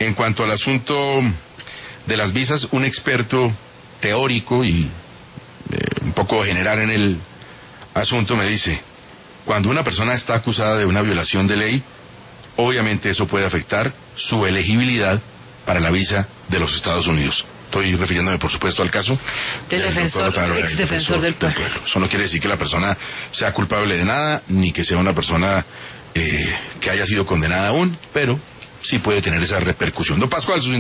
En cuanto al asunto de las visas, un experto teórico y un poco general en el asunto me dice, cuando una persona está acusada de una violación de ley, obviamente eso puede afectar su elegibilidad para la visa de los Estados Unidos. Estoy refiriéndome, por supuesto, al caso del ex defensor del pueblo. Eso no quiere decir que la persona sea culpable de nada, ni que sea una persona que haya sido condenada aún, pero sí puede tener esa repercusión. Don Pascual, sus